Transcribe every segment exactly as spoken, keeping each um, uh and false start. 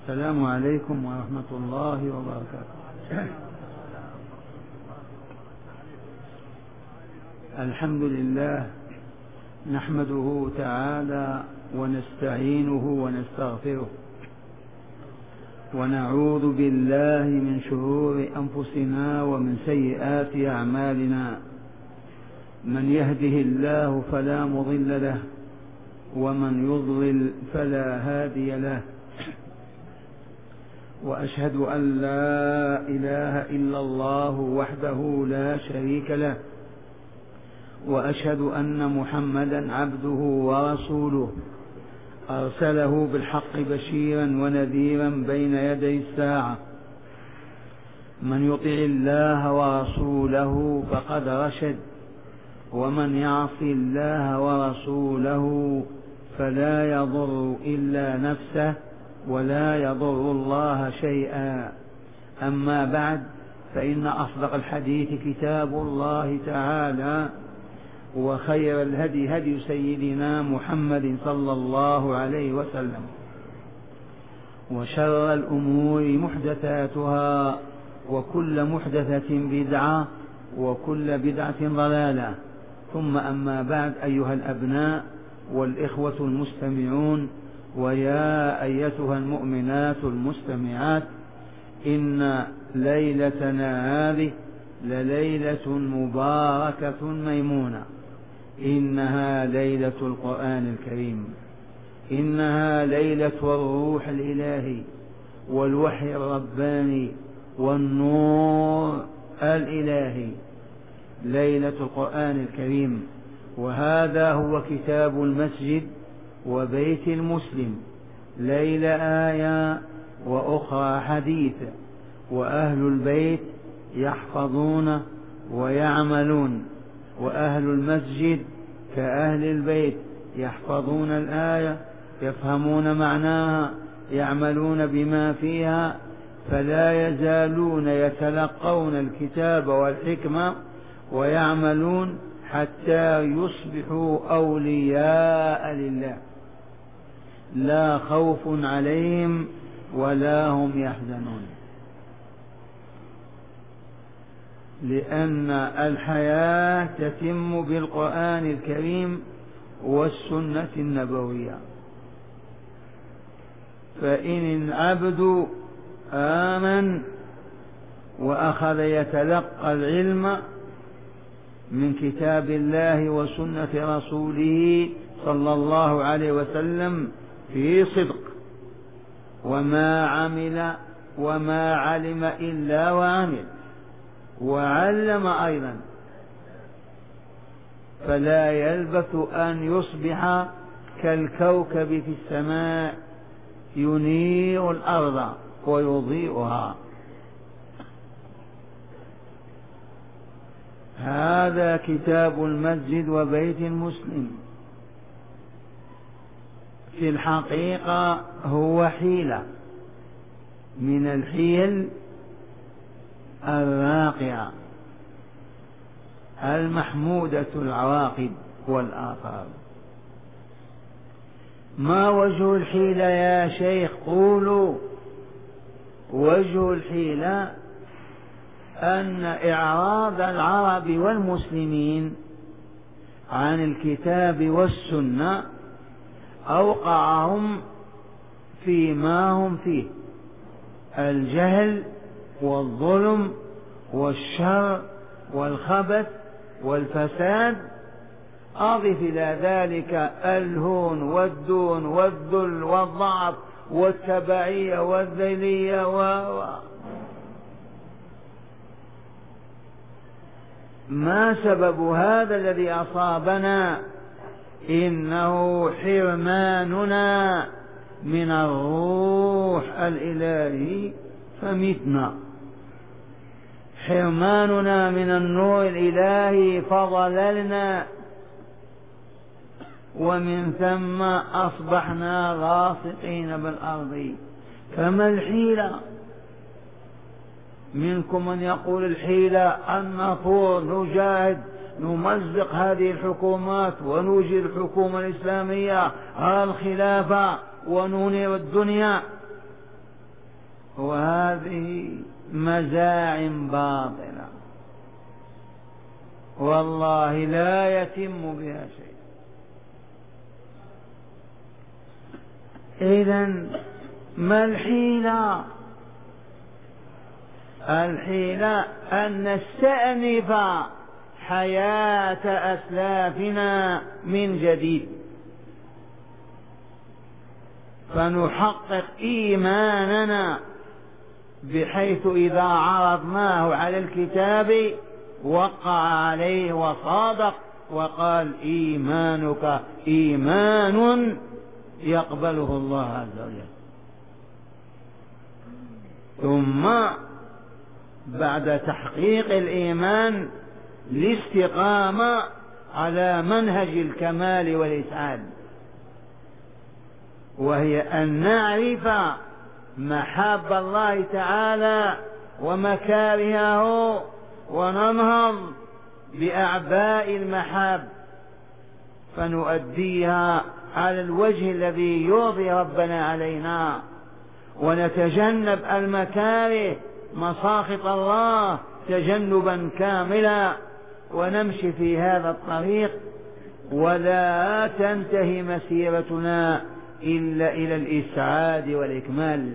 السلام عليكم ورحمة الله وبركاته. الحمد لله نحمده تعالى ونستعينه ونستغفره ونعوذ بالله من شرور أنفسنا ومن سيئات أعمالنا. من يهده الله فلا مضل له ومن يضلل فلا هادي له، وأشهد أن لا إله إلا الله وحده لا شريك له، وأشهد أن محمدا عبده ورسوله أرسله بالحق بشيرا ونذيرا بين يدي الساعة. من يطع الله ورسوله فقد رشد، ومن يعص الله ورسوله فلا يضر إلا نفسه ولا يضر الله شيئا. أما بعد، فإن أصدق الحديث كتاب الله تعالى، وخير الهدي هدي سيدنا محمد صلى الله عليه وسلم، وشر الأمور محدثاتها، وكل محدثة بدعة، وكل بدعة ضلالة. ثم أما بعد، أيها الأبناء والإخوة المستمعون، ويا أيتها المؤمنات المستمعات، إن ليلتنا هذه لليلة مباركة ميمونة. إنها ليلة القرآن الكريم، إنها ليلة الروح الإلهي والوحي الرباني والنور الإلهي، ليلة القرآن الكريم. وهذا هو كتاب المسجد وبيت المسلم، ليلة آية وأخرى حديث، وأهل البيت يحفظون ويعملون، وأهل المسجد كأهل البيت يحفظون الآية، يفهمون معناها، يعملون بما فيها، فلا يزالون يتلقون الكتاب والحكمة ويعملون حتى يصبحوا أولياء لله، لا خوف عليهم ولا هم يحزنون، لأن الحياة تتم بالقرآن الكريم والسنة النبوية. فإن العبد آمن وأخذ يتلقى العلم من كتاب الله وسنة رسوله صلى الله عليه وسلم في صدق، وما عمل وما علم إلا وعمل وعلم أيضا، فلا يلبث أن يصبح كالكوكب في السماء ينير الأرض ويضيئها. هذا كتاب المسجد وبيت المسلم. في الحقيقة هو حيلة من الحيل الراقعة المحمودة العواقب والآثار. ما وجه الحيلة يا شيخ؟ قولوا. وجه الحيلة أن إعراض العرب والمسلمين عن الكتاب والسنة أوقعهم فيما هم فيه، الجهل والظلم والشر والخبث والفساد. أضف إلى ذلك الهون والدون والذل والضعف والتبعية والذلية و... ما سبب هذا الذي أصابنا؟ إنه حرماننا من الروح الإلهي فمتنا، حرماننا من النور الإلهي فضللنا، ومن ثم أصبحنا غاصقين بالأرض. فما الحيلة؟ منكم من يقول الحيلة أن نثور، نجاهد، نمزق هذه الحكومات ونوجد الحكومة الإسلامية على الخلافة وننير الدنيا. وهذه مزاعم باطلة والله لا يتم بها شيء. إذن ما الحيلة؟ الحيلة أن نستأنف حياة أسلافنا من جديد، فنحقق إيماننا، بحيث إذا عرضناه على الكتاب وقع عليه وصادق وقال إيمانك إيمان يقبله الله عز وجل. ثم بعد تحقيق الإيمان الاستقامة على منهج الكمال والإسعاد، وهي أن نعرف محاب الله تعالى ومكارهه وننهض بأعباء المحاب فنؤديها على الوجه الذي يرضي ربنا علينا، ونتجنب المكاره مساخط الله تجنبا كاملا، ونمشي في هذا الطريق ولا تنتهي مسيرتنا إلا إلى الإسعاد والإكمال.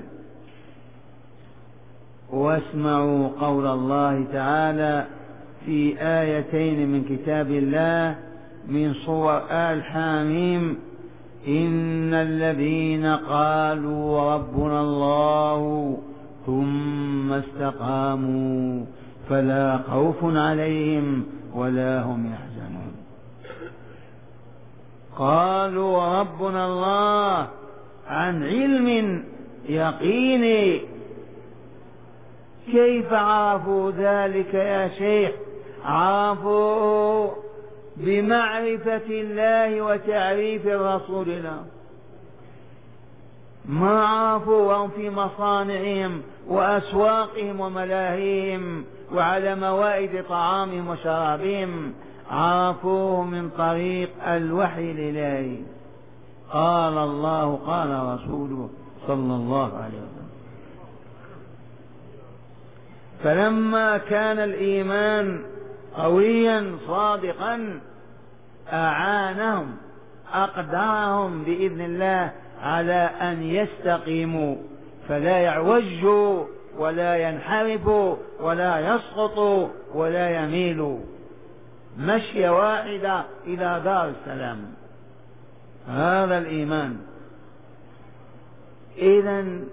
واسمعوا قول الله تعالى في آيتين من كتاب الله من سورة آل حاميم: إن الذين قالوا ربنا الله ثم استقاموا فلا خوف عليهم ولا هم يحزنون. قالوا ربنا الله عن علم يقيني. كيف عرفوا ذلك يا شيخ؟ عرفوا بمعرفة الله وتعريف الرسول له. ما عرفوا وهم في مصانعهم وأسواقهم وملاهيهم وعلى موائد طعامهم وشرابهم، عرفوه من طريق الوحي الإلهي. قال الله قال رسوله صلى الله عليه وسلم. فلما كان الإيمان قويا صادقا أعانهم أقدرهم بإذن الله على أن يستقيموا، فلا يعوجوا ولا ينحرفوا ولا يسقطوا ولا يميلوا، مشي واحدة إلى دار السلام. هذا الإيمان. إذن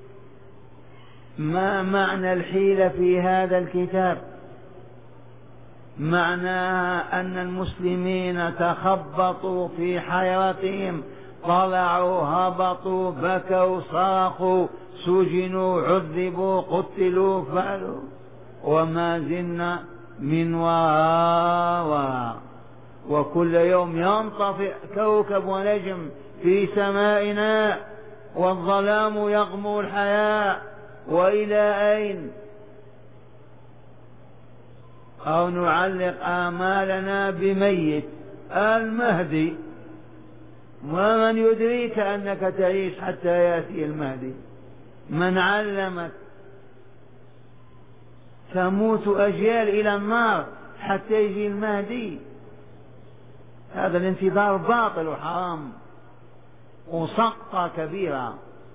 ما معنى الحيلة في هذا الكتاب؟ معناها أن المسلمين تخبطوا في حيرتهم، طلعوا هبطوا بكوا صاخوا سجنوا عذبوا قتلوا فعلوا، وما زلنا من وراء. وكل يوم ينطفئ كوكب ونجم في سمائنا والظلام يغمو الحياة، وإلى أين؟ أو نعلق آمالنا بميت المهدي، ومن يدريك أنك تعيش حتى يأتي المهدي؟ من علمك؟ تموت أجيال إلى النار حتى يجي المهدي. هذا الانتظار باطل وحرام وسقطة كبيرة.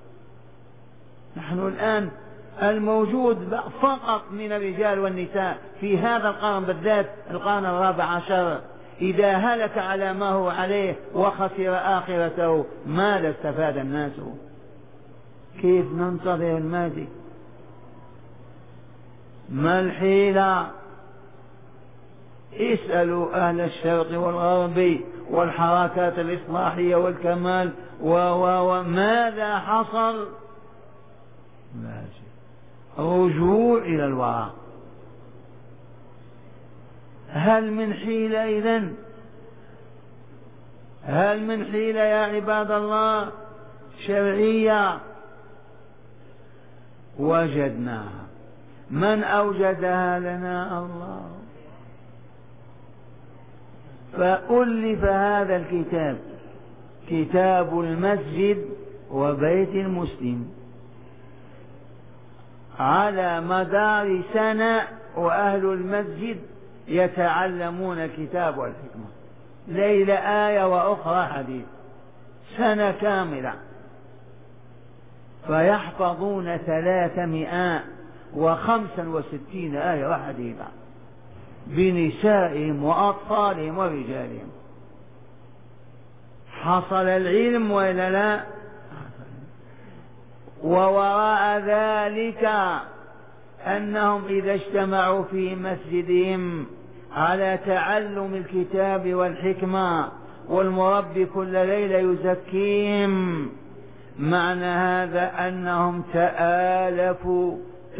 نحن الآن الموجود فقط من الرجال والنساء في هذا القرن بالذات القرن الرابع عشر، إذا هلك على ما هو عليه وخسر آخرته ماذا استفاد الناس؟ كيف ننتظر المهدي؟ ما الحيلة؟ اسألوا أهل الشرق والغرب والحركات الإصلاحية والكمال وماذا حصل؟ لا شيء. رجوع إلى الوراء. هل من حيلة إذن؟ هل من حيلة يا عباد الله شرعية؟ وجدناها. من أوجدها لنا؟ الله. فألف هذا الكتاب، كتاب المسجد وبيت المسلم. على مدار سنة وأهل المسجد يتعلمون الكتاب والحكمة، ليلة آية وأخرى حديث، سنة كاملة، فيحفظون ثلاثمائة وخمسة وستين آية وحديثة بنسائهم وأطفالهم ورجالهم. حصل العلم وإلا لا؟ ووراء ذلك أنهم إذا اجتمعوا في مسجدهم على تعلم الكتاب والحكمة والمربي كل ليلة يزكيهم، معنى هذا أنهم تآلفوا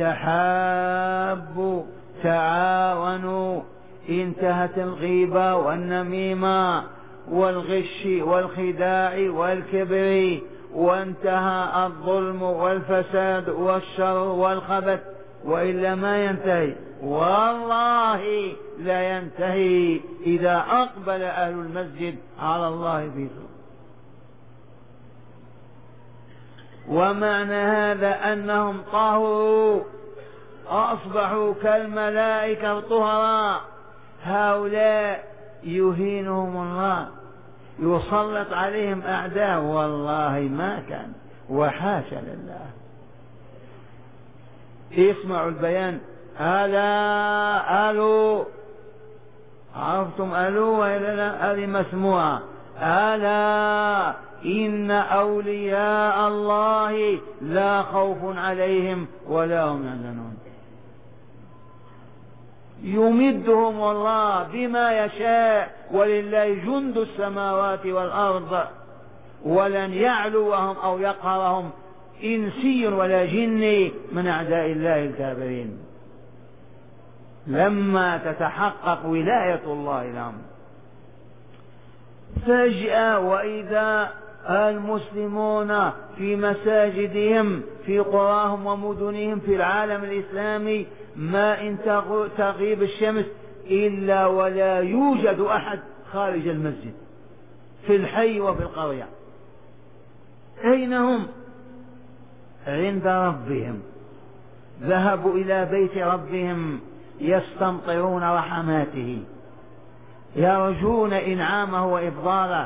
تحابوا تعاونوا، انتهت الغيبة والنميمة والغش والخداع والكبر، وانتهى الظلم والفساد والشر والخبث، وإلا ما ينتهي، والله لا ينتهي إذا أقبل أهل المسجد على الله في صلاة. ومعنى هذا أنهم طهروا أصبحوا كالملائكة طهراء. هؤلاء يهينهم الله، يسلط عليهم أعداء، والله ما كان وحاشا لله. اسمعوا البيان، ألا ألو، عرفتم ألو وإلا لا؟ هذه مسموعة، ألا إن أولياء الله لا خوف عليهم ولا هم يحزنون. يمدهم الله بما يشاء، ولله جند السماوات والأرض، ولن يعلوهم أو يقهرهم إنسي ولا جني من أعداء الله الكافرين لما تتحقق ولاية الله لهم. فجأة وإذا المسلمون في مساجدهم في قراهم ومدنهم في العالم الإسلامي ما إن تغيب الشمس إلا ولا يوجد أحد خارج المسجد في الحي وفي القرية. أين هم؟ عند ربهم، ذهبوا إلى بيت ربهم يستمطرون رحماته، يرجون إنعامه وإفضاله،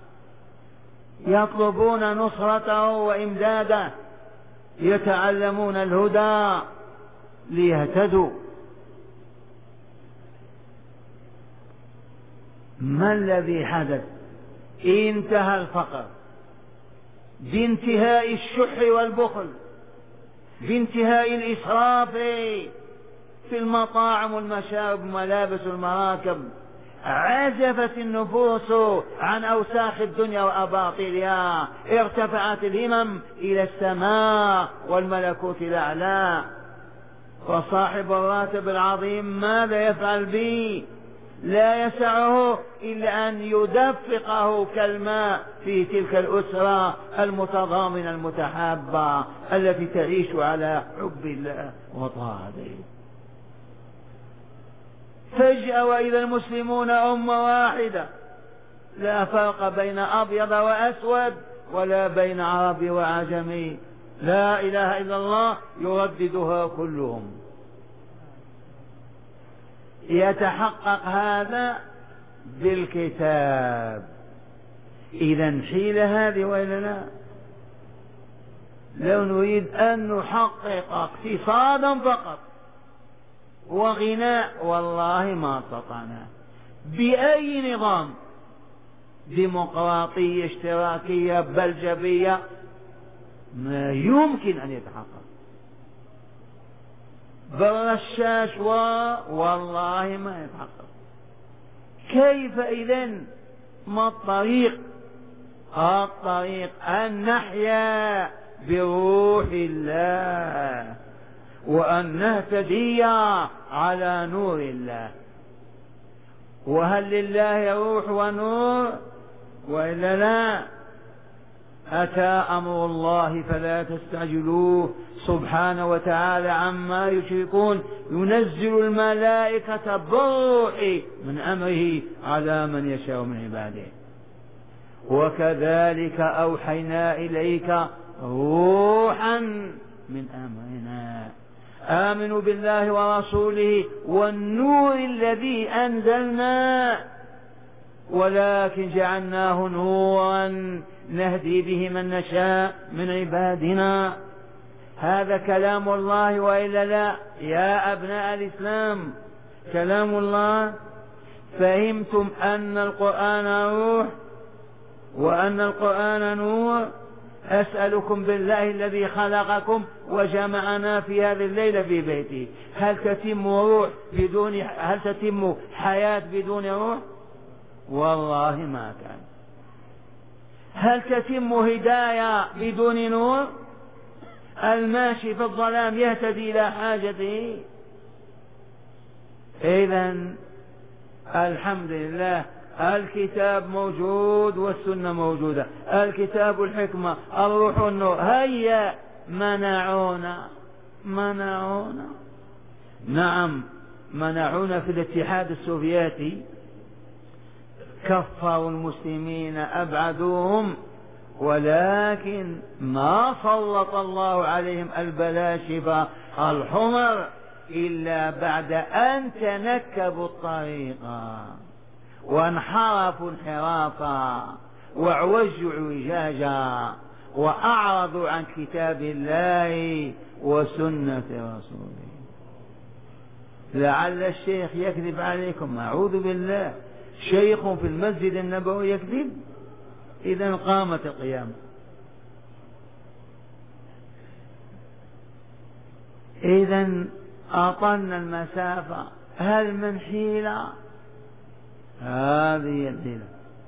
يطلبون نصرته وإمداده، يتعلمون الهدى ليهتدوا. ما الذي حدث؟ انتهى الفقر بانتهاء الشح والبخل، بانتهاء الإسراف في المطاعم والمشارب والملابس والمراكب. عزفت النفوس عن أوساخ الدنيا وأباطيلها، ارتفعت الهمم إلى السماء والملكوت الأعلى. وصاحب الراتب العظيم ماذا يفعل به؟ لا يسعه إلا أن يدفقه كالماء في تلك الأسرة المتضامنة المتحابة التي تعيش على حب الله وطاعته. فجأة وإذا المسلمون أمة واحدة، لا فرق بين أبيض وأسود ولا بين عربي وعجمي، لا إله إلا الله يرددها كلهم. يتحقق هذا بالكتاب. إذا حيل هذه وإلا لا؟ لو نريد أن نحقق اقتصادا فقط وغناء والله ما استطعنا بأي نظام، ديمقراطية اشتراكية بلجبية، ما يمكن أن يتحقق. بالرشاش والله ما يتحقق. كيف إذن؟ ما الطريق؟ الطريق أن نحيا بروح الله وأن نهتدي على نور الله. وهل لله روح ونور وإلا لا؟ أتى أمر الله فلا تستعجلوه سبحانه وتعالى عما يشركون. ينزل الملائكة بالروح من أمره على من يشاء من عباده. وكذلك أوحينا إليك روحا من أمرنا آمنوا بالله ورسوله والنور الذي أنزلنا ولكن جعلناه نورا نهدي به من نشاء من عبادنا. هذا كلام الله وإلا لا يا أبناء الإسلام؟ كلام الله. فهمتم أن القرآن روح وأن القرآن نور؟ أسألكم بالله الذي خلقكم وجمعنا في هذه الليلة في بيته، هل تتم روح بدون هل تتم حياة بدون روح؟ والله ما كان. هل تتم هداية بدون نور؟ الماشي في الظلام يهتدي إلى حاجته. إذن الحمد لله الكتاب موجود والسنة موجودة، الكتاب الحكمة الروح والنور. هيا منعونا منعونا نعم منعونا في الاتحاد السوفيتي، كفروا المسلمين أبعدوهم، ولكن ما سلط الله عليهم البلاشفة الحمر إلا بعد أن تنكبوا الطريق وانحرفوا انحرافا وعوجوا عوجاجا وأعرضوا عن كتاب الله وسنة رسوله. لعل الشيخ يكذب عليكم، أعوذ بالله، شيخ في المسجد النبوي يكذب؟ إذا قامت القيامة. إذا أطلنا المسافة، هل من حيلة؟ هذه الحيلة.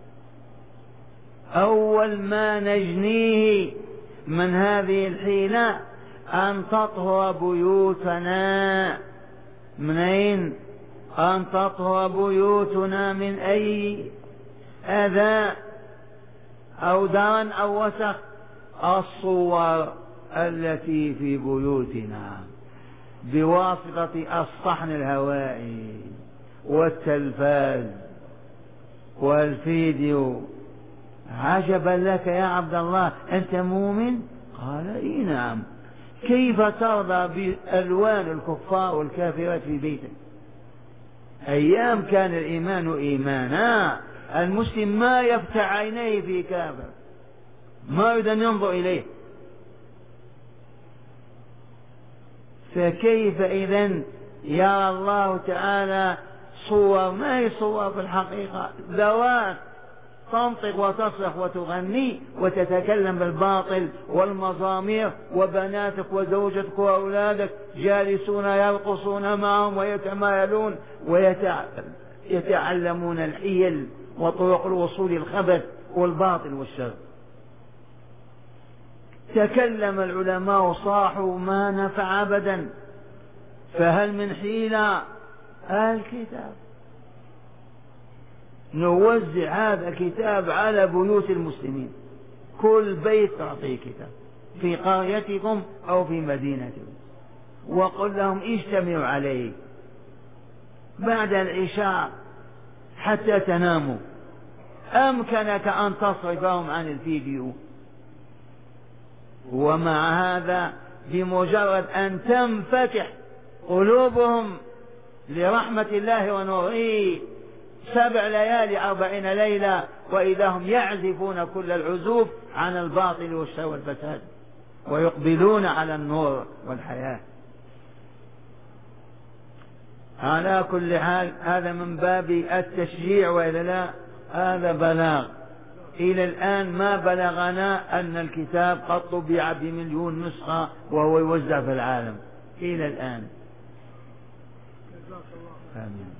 أول ما نجنيه من هذه الحيلة أن تطهر بيوتنا. منين؟ أن تطهر بيوتنا من أي أذى أو دار أو وسخ. الصور التي في بيوتنا بواسطة الصحن الهوائي والتلفاز والفيديو. عجبا لك يا عبد الله، أنت مؤمن؟ قال إي نعم. كيف ترضى بألوان الكفار والكافرات في بيتك؟ أيام كان الإيمان إيمانا، المسلم ما يفتح عينيه في كافر، ما يريد أن ينظر إليه. فكيف إذن يرى الله تعالى صور ما هي صور في الحقيقة، ذوات تنطق وتصرخ وتغني وتتكلم بالباطل والمزامير، وبناتك وزوجتك وأولادك جالسون يرقصون معهم ويتمايلون ويتعلمون الحيل وطرق الوصول الخبث والباطل والشر. تكلم العلماء وصاحوا ما نفع أبدا. فهل من حيلة؟ الكتاب. نوزع هذا الكتاب على بيوت المسلمين، كل بيت تعطيه كتاب في قريتكم أو في مدينتكم، وقل لهم اجتمعوا عليه بعد العشاء حتى تناموا. أمكنك أن تصرفهم عن الفيديو. ومع هذا بمجرد أن تنفتح قلوبهم لرحمة الله ونوره سبع ليالي أربعين ليلة وإذا هم يعزفون كل العزوف عن الباطل والشر والفساد ويقبلون على النور والحياة. على كل حال هذا من باب التشجيع وإلا لا؟ هذا بلاغ. إلى الآن ما بلغنا أن الكتاب قد طبع بمليون نسخة وهو يوزع في العالم إلى الآن. آمين.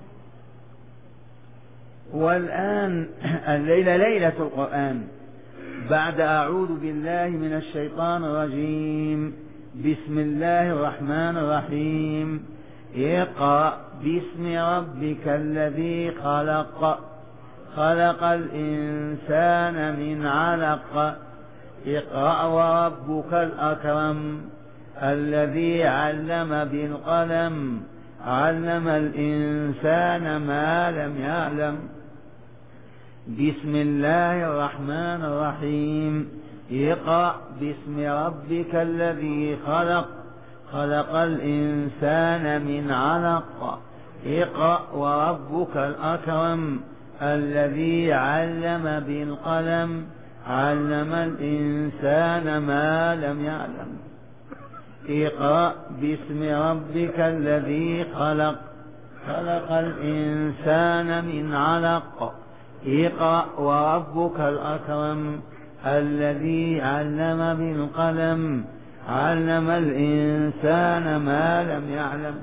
والآن الليلة ليلة القرآن. بعد أعوذ بالله من الشيطان الرجيم، بسم الله الرحمن الرحيم. اقرأ باسم ربك الذي خلق، خلق الإنسان من علق، اقرأ وربك الأكرم الذي علم بالقلم، علم الإنسان ما لم يعلم. بسم الله الرحمن الرحيم. اقرأ باسم ربك الذي خلق، خلق الإنسان من علق اقرأ وربك الأكرم الذي علم بالقلم علم الإنسان ما لم يعلم اقرأ باسم ربك الذي خلق خلق الإنسان من علق اقرأ وربك الأكرم الذي علم بالقلم علم الإنسان ما لم يعلم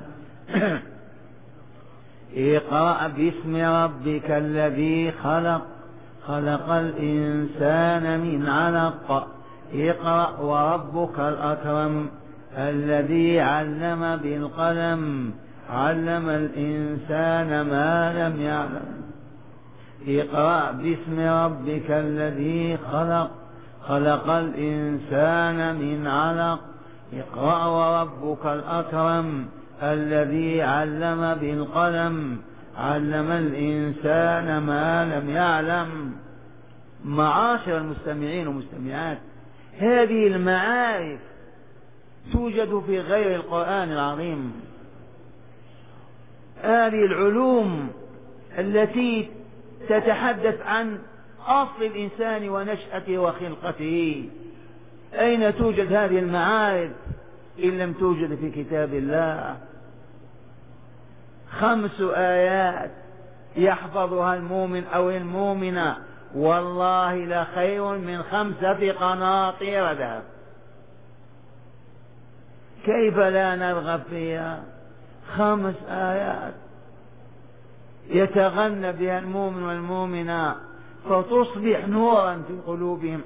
اقرأ باسم ربك الذي خلق خلق الإنسان من علق اقرأ وربك الأكرم الذي علم بالقلم علم الإنسان ما لم يعلم اقرأ باسم ربك الذي خلق خلق الإنسان من علق اقرأ وربك الأكرم الذي علم بالقلم علم الإنسان ما لم يعلم. معاشر المستمعين والمستمعات، هذه المعارف توجد في غير القرآن العظيم. هذه العلوم التي تتحدث عن أصل الإنسان ونشأته وخلقته، أين توجد هذه المعارف إن لم توجد في كتاب الله؟ خمس آيات يحفظها المؤمن أو المؤمنة والله لخير من خمسة قناطير ذهب. كيف لا نرغب فيها؟ خمس آيات يتغنى بها المؤمن والمؤمنة فتصبح نورا في قلوبهم.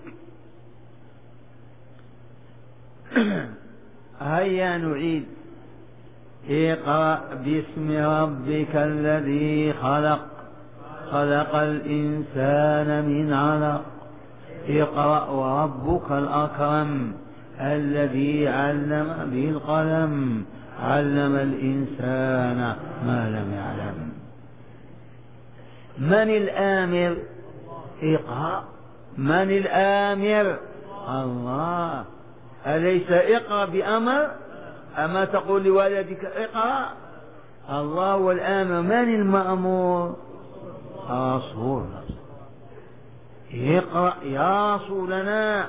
هيا نعيد. اقرأ باسم ربك الذي خلق خلق الإنسان من علق اقرأ وربك الأكرم الذي علم بالقلم علم الإنسان ما لم يعلم. من الآمر؟ اقرأ. من الآمر؟ الله. أليس اقرأ بأمر؟ أما تقول لولدك اقرأ؟ الله هو الآمر. من المأمور؟ رسول. اقرأ يا رسولنا.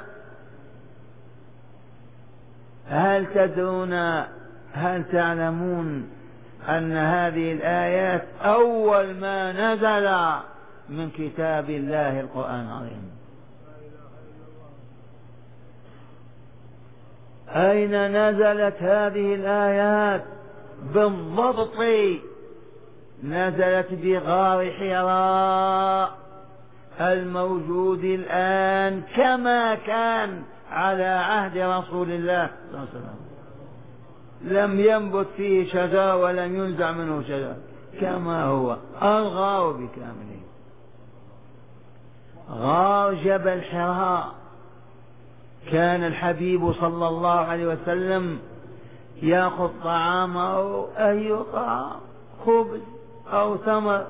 هل تدرون هل تعلمون أن هذه الآيات أول ما نزل من كتاب الله القرآن العظيم؟ أين نزلت هذه الآيات بالضبط؟ نزلت بغار حراء الموجود الآن كما كان على عهد رسول الله صلى الله عليه وسلم. لم ينبت فيه شجر ولم ينزع منه شجر، كما هو الغار بكامله. غار جبل حراء كان الحبيب صلى الله عليه وسلم يأخذ طعامه أي طعام، خبز أو ثمر،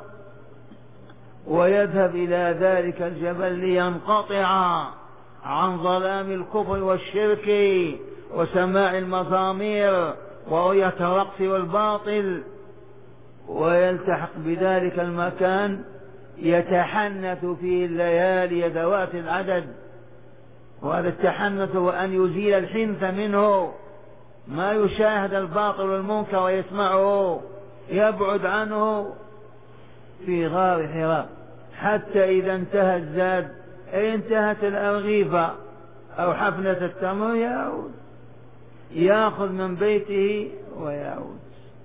ويذهب إلى ذلك الجبل لينقطع عن ظلام الكفر والشرك وسماع المزامير ورؤية الرقص والباطل، ويلتحق بذلك المكان يتحنث فيه الليالي ذوات العدد. وهذا التحنث هو أن يزيل الحنث منه، ما يشاهد الباطل والمنكر ويسمعه يبعد عنه في غار حراء، حتى إذا انتهى الزاد أي انتهت الأرغيفة أو حفنة التمر يعود، يأخذ من بيته ويعود.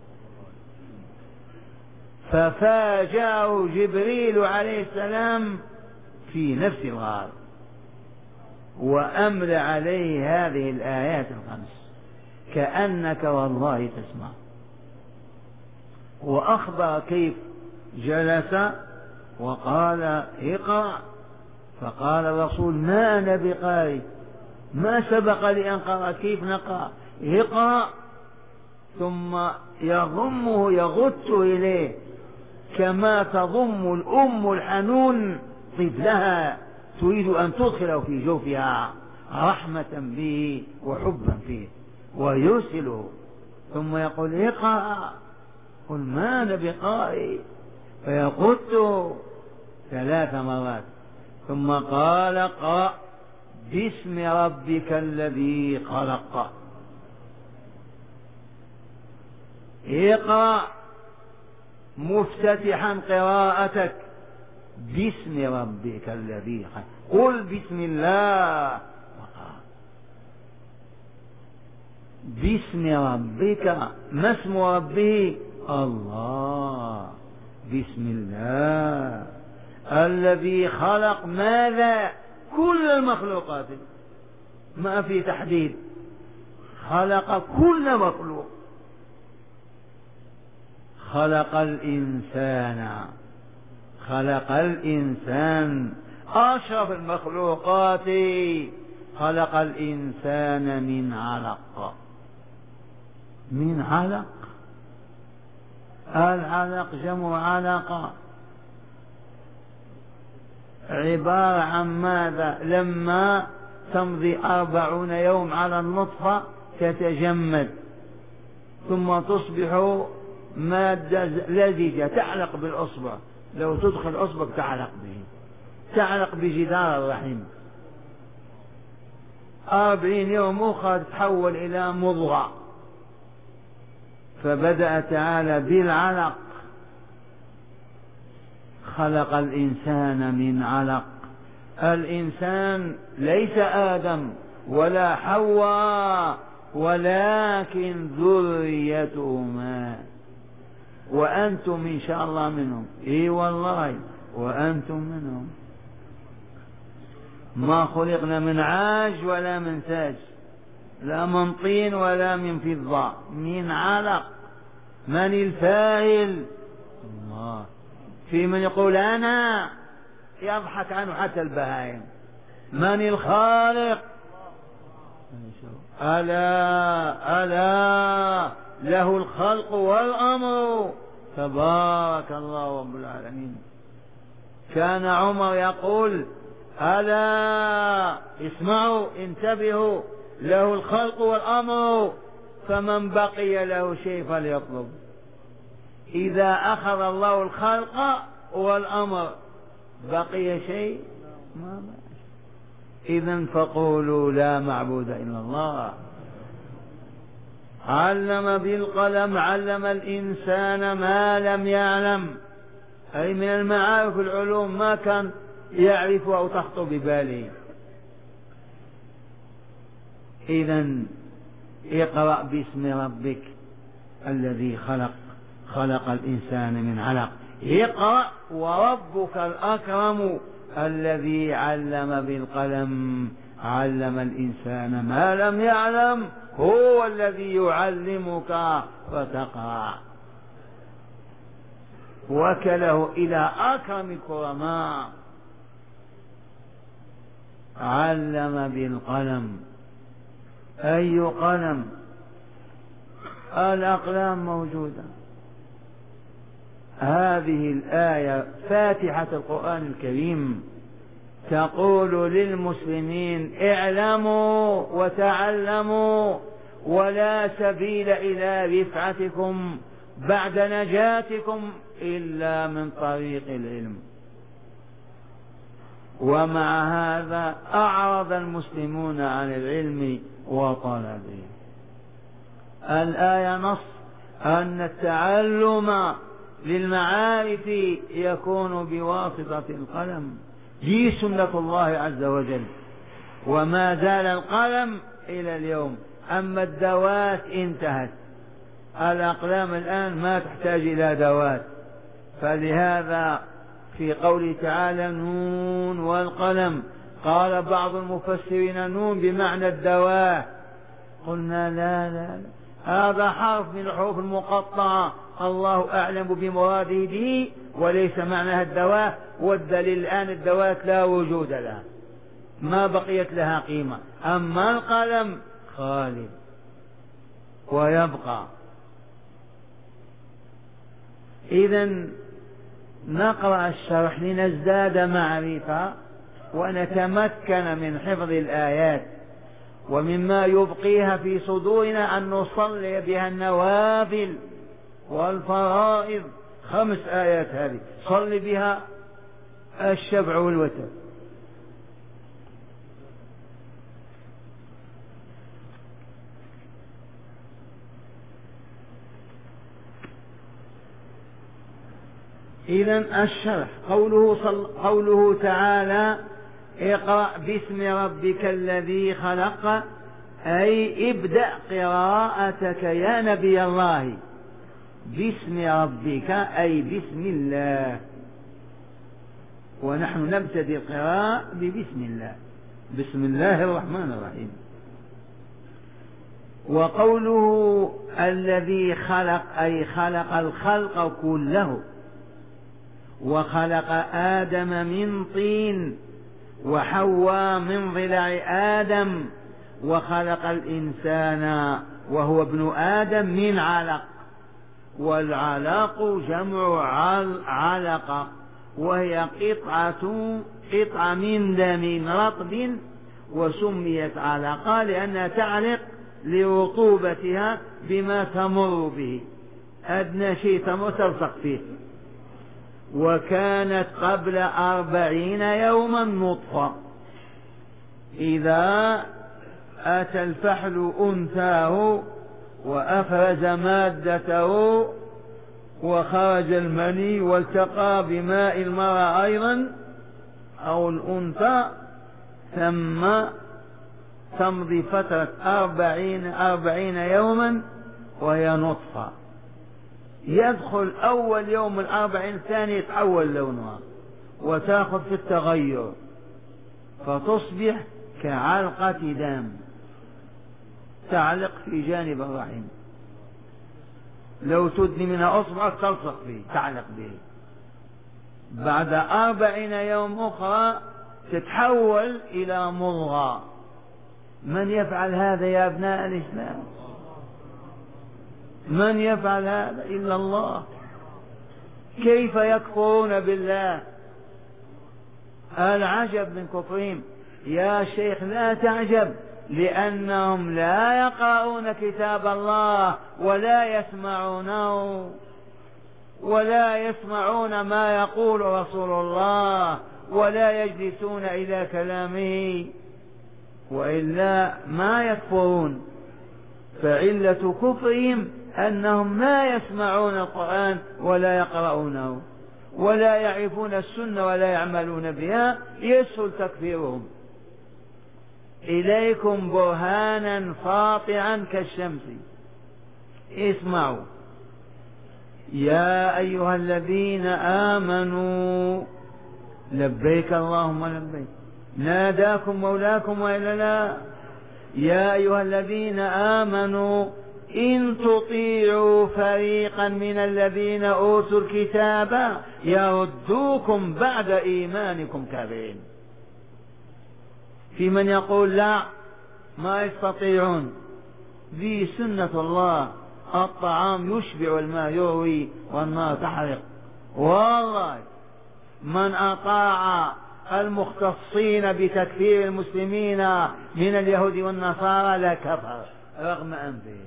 ففاجأه جبريل عليه السلام في نفس الغار وأملى عليه هذه الآيات الخمس كأنك والله تسمع، وأخبر كيف جلس وقال اقرأ، فقال الرسول ما أنا بقارئ، ما سبق لي أن قرأ، كيف نقرأ؟ اقرأ. ثم يضمه يغت إليه كما تضم الأم الحنون طفلها تريد أن تدخله في جوفها رحمة به وحبا فيه، ويرسله ثم يقول اقرأ، قل ما أنا بقارئ، فيقول ثلاث مرات، ثم قال اقرأ باسم ربك الذي خلق. اقرأ مفتتحا قراءتك باسم ربك الذي خلق، قل بسم الله، باسم ربك، ما اسم ربه؟ الله، بسم الله الذي خلق ماذا؟ كل المخلوقات، ما في تحديد، خلق كل مخلوق، خلق الإنسان، خلق الإنسان أشرف المخلوقات، خلق الإنسان من علق، من علق، العلق جمع علقة، عبارة عن ماذا؟ لما تمضي أربعون يوم على النطفة تتجمد ثم تصبح مادة لزجة تعلق بالأصبع، لو تدخل أصبعك تعلق به، تعلق بجدار الرحم. أربعين يوم أخرى تتحول إلى مضغة، فبدأ تعالى بالعلق، خلق الإنسان من علق. الإنسان ليس آدم ولا حواء، ولكن ذريتهما، وأنتم إن شاء الله منهم. إي والله وأنتم منهم، ما خلقنا من عاج ولا من ساج، لا من طين ولا من فضة، من علق. من الفاعل؟ الله. في من يقول أنا، يضحك عنه حتى البهائم. من الخالق؟ ألا ألا له الخلق والأمر، تبارك الله رب العالمين. كان عمر يقول ألا اسمعوا انتبهوا، له الخلق والأمر، فمن بقي له شيء فليطلب. إذا أخذ الله الخلق والأمر بقي شيء؟ ما بقي. إذن فقولوا لا معبود إلا الله. علم بالقلم، علم الإنسان ما لم يعلم، أي من المعارف العلوم ما كان يعرف أو تخطر بباله. إذن اقرأ باسم ربك الذي خلق، خلق الإنسان من علق. اقرأ وربك الأكرم الذي علم بالقلم، علم الإنسان ما لم يعلم، هو الذي يعلمك فتقرأ. وكله إلى أكرم الكرماء. علم بالقلم، أي قلم؟ الأقلام موجودة. هذه الآية فاتحة القرآن الكريم تقول للمسلمين اعلموا وتعلموا، ولا سبيل إلى رفعتكم بعد نجاتكم إلا من طريق العلم. ومع هذا أعرض المسلمون عن العلم وطلبه. الآية نص أن التعلم للمعارف يكون بواسطة القلم، دي سنة الله عز وجل، وما زال القلم إلى اليوم. أما الدوات انتهت، الأقلام الآن ما تحتاج إلى دوات. فلهذا في قوله تعالى نون والقلم، قال بعض المفسرين نون بمعنى الدواء. قلنا لا لا, لا. هذا حرف من الحروف المقطعة، الله أعلم بمراده به، وليس معناها الدواء. والدليل الآن الدوات لا وجود لها، ما بقيت لها قيمة. أما القلم خالد ويبقى. إذن نقرأ الشرح لنزداد معرفة ونتمكن من حفظ الآيات. ومما يبقيها في صدورنا أن نصلي بها النوافل والفرائض. خمس آيات هذه صل بها الشفع والوتر. إذن الشرح قوله, صل... قوله تعالى اقرأ باسم ربك الذي خلق، أي ابدأ قراءتك يا نبي الله باسم ربك، أي بسم الله. ونحن نبتدي القراءة ببسم الله، بسم الله الرحمن الرحيم. وقوله الذي خلق أي خلق الخلق كله، وخلق آدم من طين وحواء من ضلع آدم، وخلق الإنسان وهو ابن آدم من علق، والعلق جمع علقة، وهي قطعة قطعة من دم رطب، وسميت علقة لأنها تعلق لرطوبتها بما تمر به، أدنى شيء تمر تلصق فيه. وكانت قبل أربعين يوما نطفة، إذا أتى الفحل أنثاه وأفرز مادته وخرج المني والتقى بماء المرأة أيضا أو الأنثى، ثم تمضي فترة أربعين, أربعين يوما وهي نطفة. يدخل أول يوم الأربعين الثاني يتحول لونها وتأخذ في التغير فتصبح كعلقة دم تعلق في جانب الرحم، لو تدني منها أصبعك تلصق به تعلق به. بعد أربعين يوم أخرى تتحول إلى مضغة. من يفعل هذا يا أبناء الإسلام؟ من يفعل هذا إلا الله؟ كيف يكفرون بالله؟ العجب من كفرهم. يا شيخ لا تعجب، لأنهم لا يقرؤون كتاب الله ولا يسمعونه ولا يسمعون ما يقول رسول الله ولا يجلسون إلى كلامه، وإلا ما يكفرون. فعلة كفرهم أنهم لا يسمعون القرآن ولا يقرؤونه ولا يعرفون السنة ولا يعملون بها، يسهل تكفيرهم. إليكم برهانا ساطعا كالشمس. اسمعوا يا أيها الذين آمنوا، لبيك اللهم لبيك، ناداكم مولاكم وإلا لا؟ يا أيها الذين آمنوا إن تطيعوا فريقا من الذين أوتوا الكتاب يردوكم بعد إيمانكم كافرين. في من يقول لا ما يستطيعون، ذي سنة الله، الطعام يشبع والماء يروي والنار تحرق. والله من أطاع المختصين بتكفير المسلمين من اليهود والنصارى لكفر رغم أنفه.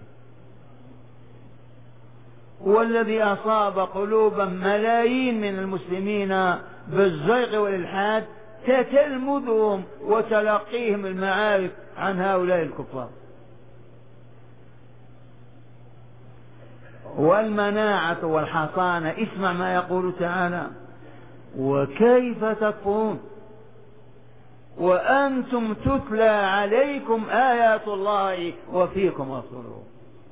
والذي أصاب قلوب ملايين من المسلمين بالزيغ والإلحاد تتلمذهم وتلقيهم المعارف عن هؤلاء الكفار. والمناعة والحصانة، اسمع ما يقول تعالى: وكيف تكفرون وأنتم تتلى عليكم آيات الله وفيكم رسوله.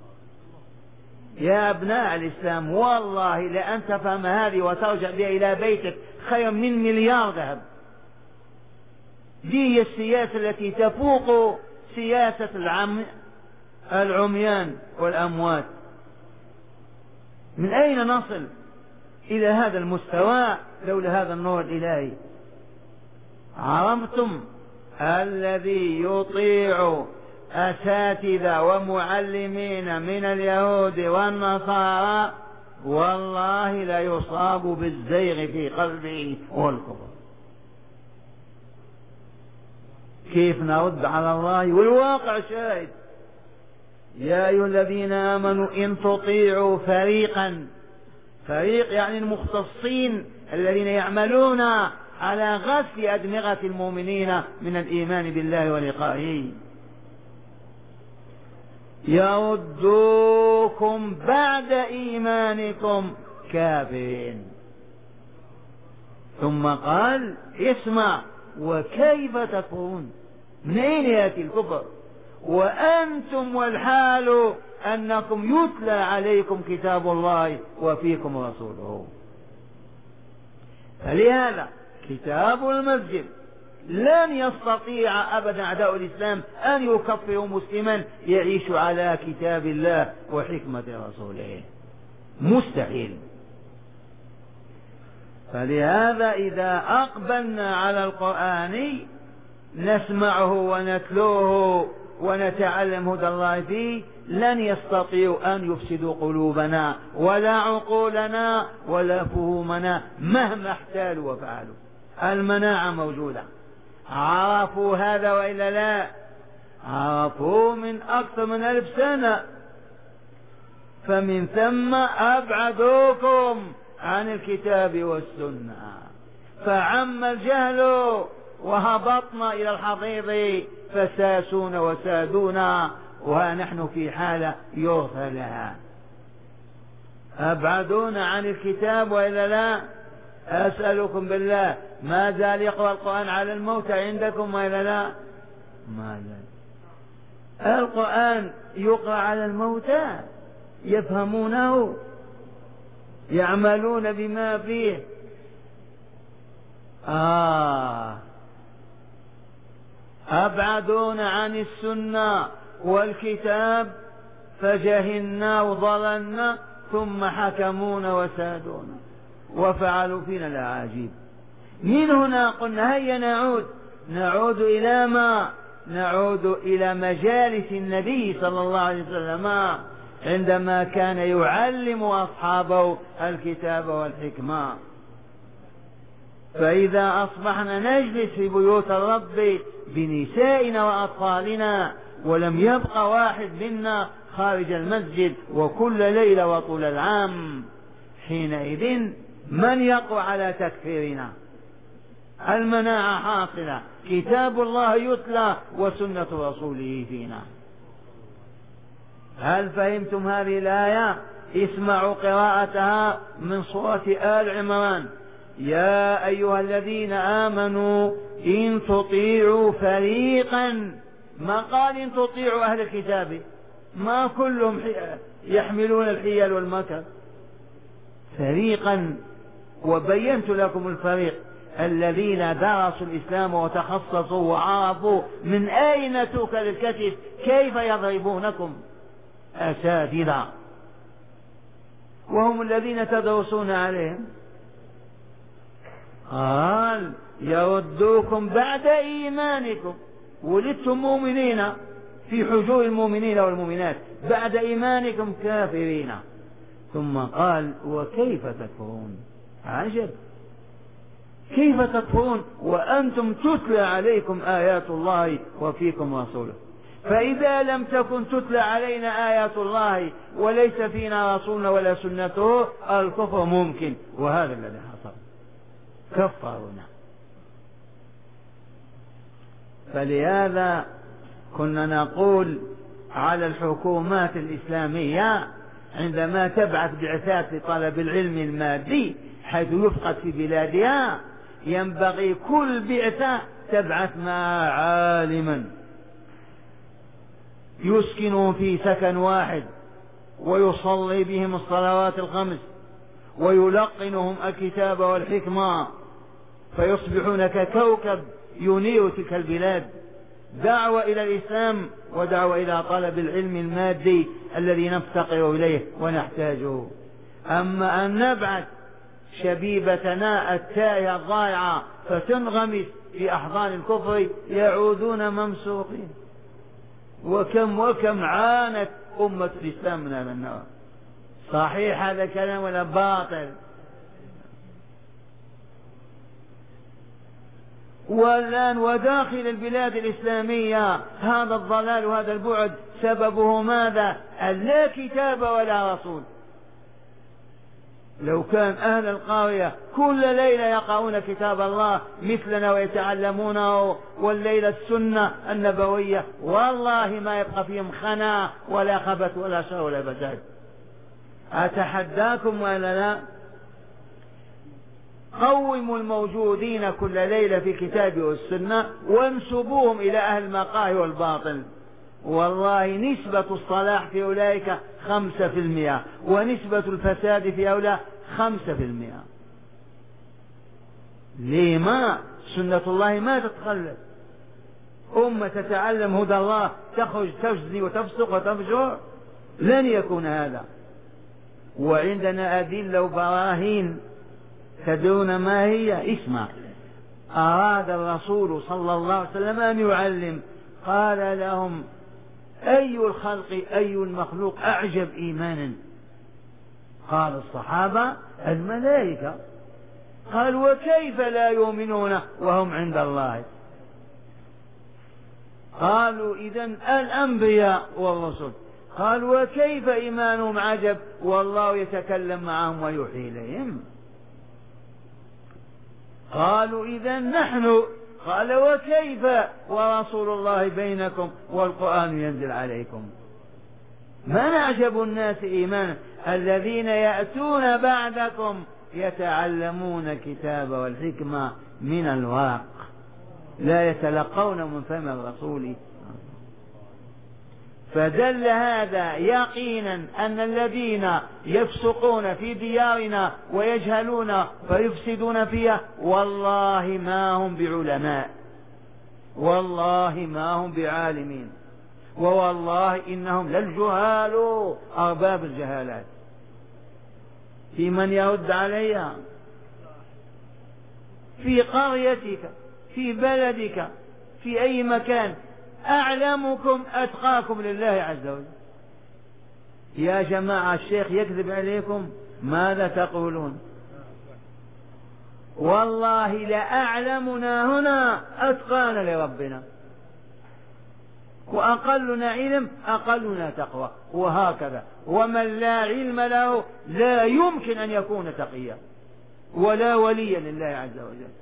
يا أبناء الإسلام، والله لأن تفهم هذه وترجع بها إلى بيتك خير من مليار ذهب. دي هي السياسة التي تفوق سياسة العم العميان والأموات. من أين نصل إلى هذا المستوى لولا هذا النور الإلهي؟ عرفتم؟ الذي يطيع أساتذة ومعلمين من اليهود والنصارى والله لا يصاب بالزيغ في قلبه والكفر. كيف نرد على الله والواقع شاهد. يا أيها الذين آمنوا إن تطيعوا فريقا، فريق يعني المختصين الذين يعملون على غسل أدمغة المؤمنين من الإيمان بالله ولقائه، يردوكم بعد إيمانكم كافرين. ثم قال اسمع وكيف تكفرون، من أين يأتي الكفر وأنتم والحال أنكم يتلى عليكم كتاب الله وفيكم رسوله. فلهذا كتاب المسجد لن يستطيع أبدا أعداء الإسلام أن يكفروا مسلما يعيش على كتاب الله وحكمة رسوله، مستحيل. فلهذا إذا أقبلنا على القرآن نسمعه ونتلوه ونتعلم هدى الله فيه لن يستطيعوا أن يفسدوا قلوبنا ولا عقولنا ولا فهومنا مهما احتالوا وفعلوا. المناعة موجودة، عرفوا هذا وإلا لا؟ عرفوا من أكثر من ألف سنة، فمن ثم أبعدوكم عن الكتاب والسنة، فعم الجهل وهبطنا إلى الحضيض فساسون وسادونا، وها نحن في حالة يرثى لها. أبعدونا عن الكتاب وإلا لا؟ أسألكم بالله ما زال يقرأ القرآن على الموتى عندكم وإلا لا؟ ما زال القرآن يقرأ على الموتى، يفهمونه، يعملون بما فيه. آه أبعدون عن السنة والكتاب فجهلنا وضللنا ثم حكمونا وسادونا وفعلوا فينا الأعاجيب. من هنا قلنا هيا نعود نعود إلى ما نعود إلى مجالس النبي صلى الله عليه وسلم عندما كان يعلم أصحابه الكتاب والحكمة. فإذا أصبحنا نجلس في بيوت الرب بنسائنا وأطفالنا ولم يبق واحد منا خارج المسجد وكل ليلة وطول العام، حينئذ من يقوى على تكفيرنا؟ المناعة حاصلة، كتاب الله يتلى وسنة رسوله فينا. هل فهمتم هذه الآية؟ اسمعوا قراءتها من سورة آل عمران. يا أيها الذين آمنوا إن تطيعوا فريقا، ما قال إن تطيعوا أهل الكتاب، ما كلهم يحملون الحيل والمكر، فريقا. وبينت لكم الفريق الذين درسوا الإسلام وتخصصوا وعرفوا من أين تؤكل الكتف، كيف يضربونكم أساتذة، وهم الذين تدرسون عليهم. قال يردوكم بعد إيمانكم، ولدتم مؤمنين في حجور المؤمنين والمؤمنات بعد إيمانكم كافرين. ثم قال وكيف تكفرون؟ عجب، كيف تكفرون وأنتم تتلى عليكم آيات الله وفيكم رسوله؟ فإذا لم تكن تتلى علينا آيات الله وليس فينا رسولنا ولا سنته الكفر ممكن، وهذا الذي حصل، كفرنا. فلهذا كنا نقول على الحكومات الإسلامية عندما تبعث بعثات لطلب العلم المادي حيث يفقد في بلادها، ينبغي كل بعثة تبعث مع عالما يسكنهم في سكن واحد ويصلي بهم الصلوات الخمس ويلقنهم الكتاب والحكمة، فيصبحون ككوكب ينير تلك البلاد. دعوة إلى الإسلام ودعوة إلى طلب العلم المادي الذي نفتقر إليه ونحتاجه. أما أن نبعث شبيبتنا التائهة الضائعة فتنغمس في أحضان الكفر يعودون ممسوقين. وكم وكم عانت أمة الإسلام من هذا النوع. صحيح هذا الكلام ولا باطل؟ والآن وداخل البلاد الإسلامية هذا الضلال وهذا البعد سببه ماذا؟ لا كتاب ولا رسول. لو كان أهل القرية كل ليلة يقرؤون كتاب الله مثلنا ويتعلمونه والليلة السنة النبوية والله ما يبقى فيهم خنا ولا خبث ولا شر ولا فساد. أتحداكم ولا لا؟ قوموا الموجودين كل ليلة في كتابه والسنة وانسبوهم إلى أهل المقاهي والباطل، والله نسبة الصلاح في أولئك خمسة في المئة ونسبة الفساد في أولئك خمسة في المئة. لما؟ سنة الله ما تتخلف. أمة تتعلم هدى الله تخرج تجزي وتفسق وتفجر، لن يكون هذا. وعندنا أدلة وبراهين تدرون ما هي؟ اسمع. أراد الرسول صلى الله عليه وسلم أن يعلم، قال لهم أي الخلق أي المخلوق أعجب إيمانا؟ قال الصحابة الملائكة. قال وكيف لا يؤمنون وهم عند الله؟ قالوا إذن الأنبياء والرسل. قال وكيف إيمانهم عجب والله يتكلم معهم ويوحي إليهم؟ قالوا إذن نحن. قال وكيف ورسول الله بينكم والقرآن ينزل عليكم؟ من أعجب الناس إيمانا؟ الذين يأتون بعدكم يتعلمون الكتاب والحكمة من الورق لا يتلقون من فم الرسول. فدل هذا يقينا أن الذين يفسقون في ديارنا ويجهلون فيفسدون فيها والله ما هم بعلماء، والله ما هم بعالمين، ووالله إنهم للجهال أرباب الجهالات. في من يرد عليها؟ في قريتك، في بلدك، في أي مكان، أعلمكم أتقاكم لله عز وجل. يا جماعة الشيخ يكذب عليكم؟ ماذا تقولون؟ والله لأعلمنا هنا أتقانا لربنا، وأقلنا علم أقلنا تقوى، وهكذا. ومن لا علم له لا يمكن أن يكون تقيا ولا وليا لله عز وجل.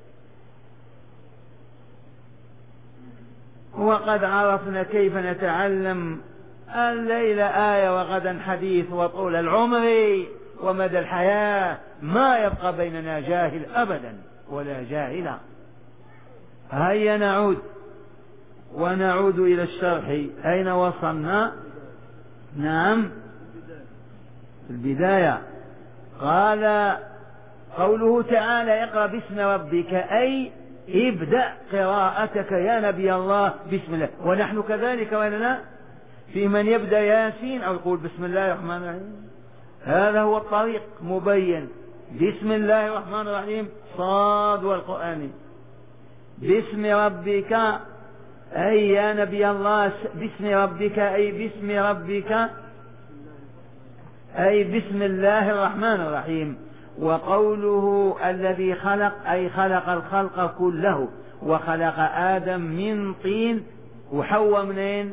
وقد عرفنا كيف نتعلم. الليلة آية وغدا حديث، وطول العمر ومدى الحياة ما يبقى بيننا جاهل أبدا ولا جاهلة. هيا نعود ونعود إلى الشرح. أين وصلنا؟ نعم في البداية. قال قوله تعالى اقرأ باسم ربك أي ابدأ قراءتك يا نبي الله بسم الله. ونحن كذلك ولا؟ في من يبدأ ياسين أو يقول بسم الله الرحمن الرحيم، هذا هو الطريق مبين. بسم الله الرحمن الرحيم صاد والقرآن. باسم ربك أي يا نبي الله باسم ربك أي باسم ربك أي بسم الله الرحمن الرحيم. وقوله الذي خلق أي خلق الخلق كله، وخلق آدم من طين وحواء منين؟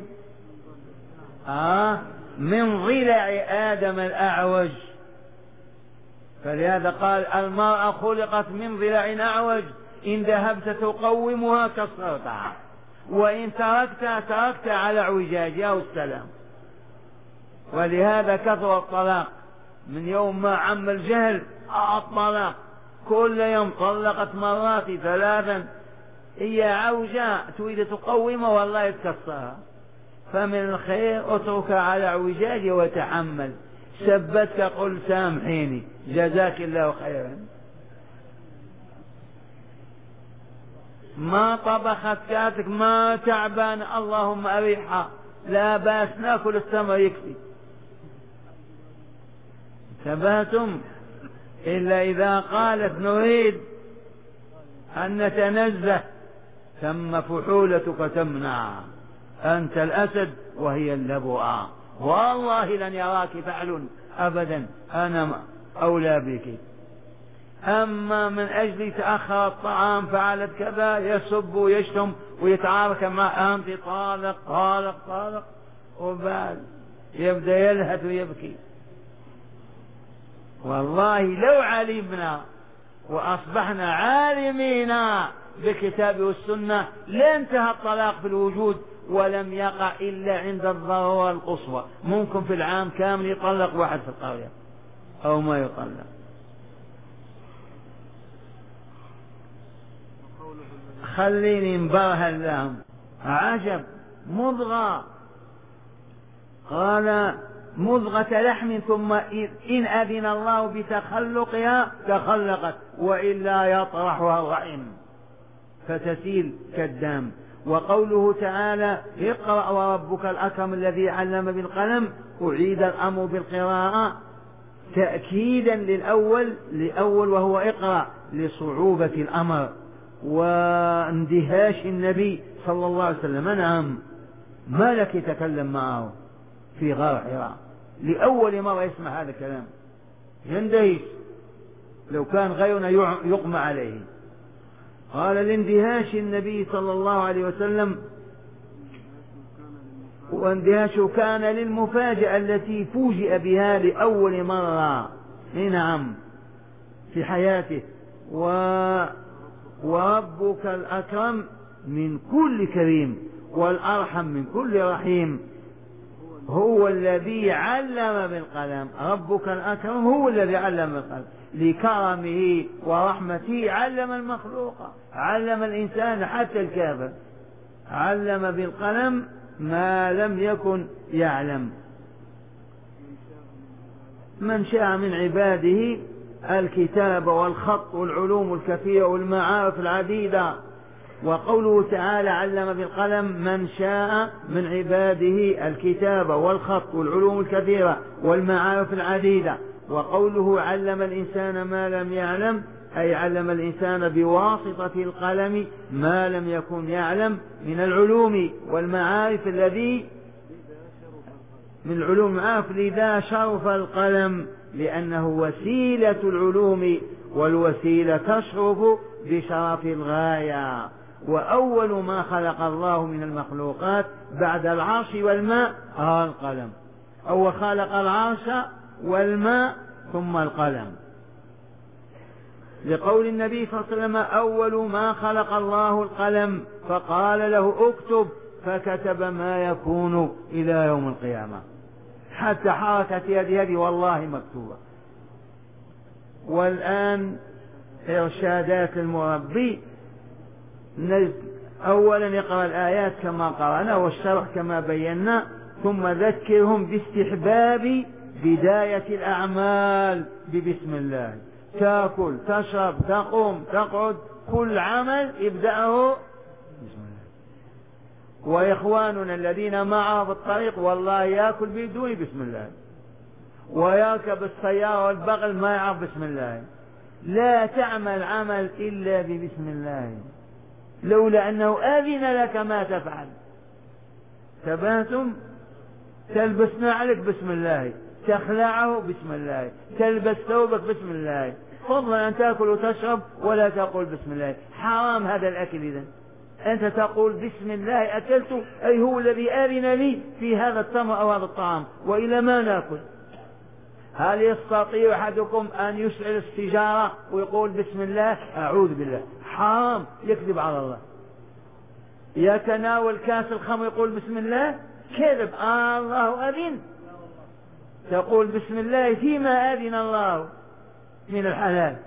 آه من ضلع آدم الأعوج. فلهذا قال المرأة خلقت من ضلع أعوج، إن ذهبت تقومها كسرتها وإن تركتها تركت على اعوجاجها والسلام. ولهذا كثر الطلاق من يوم ما عم الجهل. الطلاق كل يوم طلقت مرات ثلاثا، هي عوجة تريد تقومها والله يتكسرها. فمن الخير اترك على اعوجاجه وتحمل. سبتك قل سامحيني جزاك الله خيرا. ما طبخت كاتك ما تعبان اللهم أريحها، لا باس ناكل التمر يكفي. انتبهتم؟ إلا إذا قالت نريد أن نتنزه ثم فحولتك تمنع. أنت الأسد وهي اللبؤة، والله لن يراك فعل أبدا، أنا أولى بك. أما من أجل تأخر الطعام فعلت كذا، يسب ويشتم ويتعارك مع أنت طالق طالق طالق، وبعد يبدأ يلهث ويبكي. والله لو علمنا وأصبحنا عالمين بالكتاب والسنة لانتهى الطلاق في الوجود، ولم يقع إلا عند الضرورة القصوى. ممكن في العام كامل يطلق واحد في القرية أو ما يطلق. خليني مبرهن لهم. عجب، مضغة، قال مضغة لحم ثم إن أذن الله بتخلقها تخلقت وإلا يطرحها الرحم فتسيل كالدم. وقوله تعالى اقرأ وربك الأكرم الذي علم بالقلم، أعيد الأمر بالقراءة تأكيدا للأول لأول وهو اقرأ لصعوبة الأمر واندهاش النبي صلى الله عليه وسلم. نعم، ملك يتكلم معه في غار حراء لأول مرة يسمع هذا الكلام، يندهش، لو كان غيرنا يقمع عليه. قال لاندهاش النبي صلى الله عليه وسلم، واندهاشه كان للمفاجأة التي فوجئ بها لأول مرة، نعم، في حياته. و وربك الأكرم من كل كريم والأرحم من كل رحيم، هو الذي علم بالقلم. ربك الأكرم هو الذي علم بالقلم، لكرمه ورحمته علم المخلوق، علم الإنسان حتى الكافر، علم بالقلم ما لم يكن يعلم. من شاء من عباده الكتاب والخط والعلوم الكثيرة والمعارف العديدة. وقوله تعالى علم بالقلم من شاء من عباده الكتاب والخط والعلوم الكثيرة والمعارف العديدة. وقوله علم الإنسان ما لم يعلم أي علم الإنسان بواسطة القلم ما لم يكن يعلم من العلوم والمعارف الذي من العلوم والمعارف، لذا شرف القلم لأنه وسيلة العلوم، والوسيلة تشرف بشرف الغاية. وأول ما خلق الله من المخلوقات بعد العرش والماء آه القلم، أو خلق العرش والماء ثم القلم، لقول النبي صلى الله عليه وسلم أول ما خلق الله القلم فقال له اكتب، فكتب ما يكون إلى يوم القيامة، حتى حركة يدي هذه والله مكتوبة. والآن إرشادات المربي، أولا يقرأ الآيات كما قرأنا والشرح كما بينا، ثم ذكرهم باستحباب بداية الأعمال ببسم الله. تأكل تشرب تقوم تقعد كل عمل ابدأه بسم الله. وإخواننا الذين معه في الطريق والله يأكل بدون بسم الله، ويركب السيارة والبغل ما يعرف بسم الله. لا تعمل عمل إلا ببسم الله، لولا أنه آذن لك ما تفعل. تباتم تلبس نعلك بسم الله، تخلعه بسم الله، تلبس ثوبك بسم الله، فضلا أن تأكل وتشرب ولا تقول بسم الله. حرام هذا الأكل. إذن أنت تقول بسم الله أكلت، أي هو الذي آذن لي في هذا التمر أو هذا الطعام، وإلى ما نأكل. هل يستطيع أحدكم أن يشعل السجارة ويقول بسم الله؟ أعوذ بالله، حرام، يكذب على الله. يتناول كاس الخمر يقول بسم الله، كذب، آه الله أذن. تقول بسم الله فيما أذن الله من الحلال.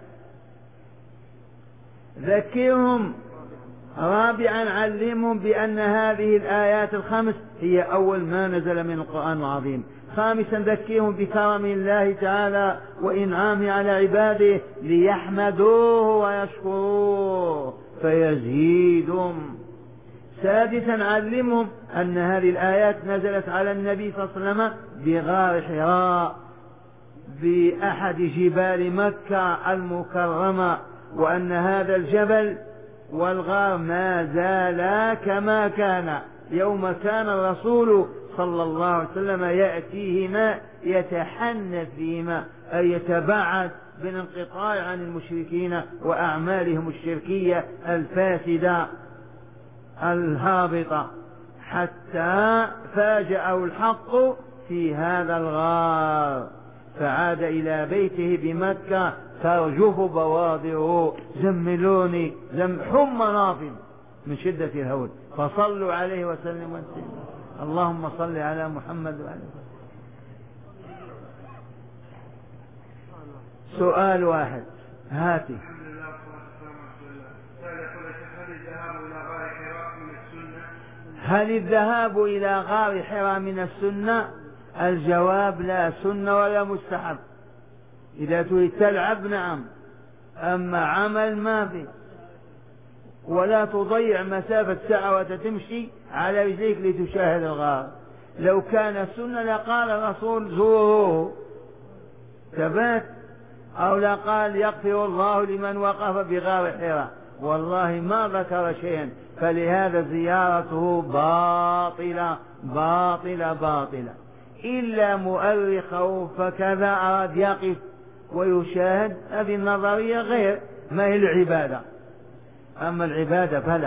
ذكرهم. رابعا علمهم بأن هذه الآيات الخمس هي أول ما نزل من القرآن العظيم. خامسا ذكرهم بكرم الله تعالى وإنعامه على عباده ليحمدوه ويشكروه فيزيدهم. سادسا علمهم أن هذه الآيات نزلت على النبي صلى الله عليه وسلم بغار حراء بأحد جبال مكة المكرمة، وأن هذا الجبل والغار ما زالا كما كان يوم كان الرسول صلى الله عليه وسلم يأتيهما يتحنث فيهما أي يتباعد بالانقطاع عن المشركين وأعمالهم الشركية الفاسدة الهابطة، حتى فاجأه الحق في هذا الغار فعاد إلى بيته بمكة ترجف بواضعه زملوني زم حم ناف من شدة الهول. فصلوا عليه وسلم وسلم. اللهم صل على محمد وعلى آله. سؤال واحد هاتي. هل الذهاب إلى غار حراء من السنة؟ الجواب لا سنة ولا مستحب. إذا تريد تلعب نعم، أما عمل ما في. ولا تضيع مسافة ساعة وتمشي على رجليك لتشاهد الغار. لو كان سنة لقال الرسول زوروه ثبات، أو لقال يغفر الله لمن وقف بغار حراء، والله ما ذكر شيئا. فلهذا زيارته باطلة باطلة باطلة، إلا مؤرخه فكذا أراد يقف ويشاهد، هذه النظرية غير، ما هي العبادة. أما العبادة فلا.